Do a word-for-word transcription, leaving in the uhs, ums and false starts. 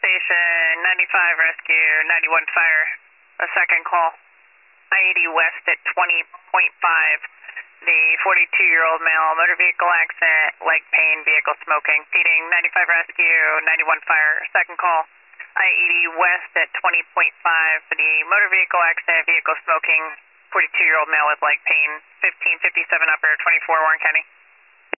station, ninety-five rescue, ninety-one fire. A second call. I eighty west at twenty point five. The forty-two-year-old male, motor vehicle accident, leg pain, vehicle smoking. Feeding ninety-five rescue, ninety-one fire. Second call. I eighty west at twenty point five for the motor vehicle accident, vehicle smoking, forty-two-year-old male with leg pain. fifteen fifty-seven upper, twenty-four Warren County.